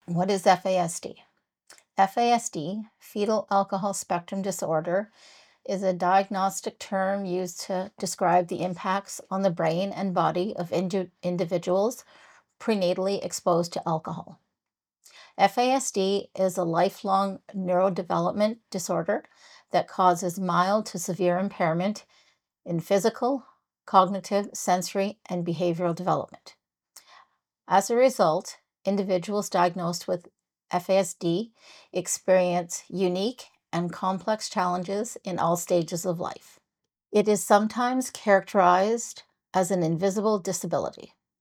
What is FASD? FASD, fetal alcohol spectrum disorder, is a diagnostic term used to describe the impacts on the brain and body of individuals prenatally exposed to alcohol. FASD is a lifelong neurodevelopment disorder that causes mild to severe impairment in physical, cognitive, sensory, and behavioral development. As a result, individuals diagnosed with FASD experience unique and complex challenges in all stages of life. It is sometimes characterized as an invisible disability.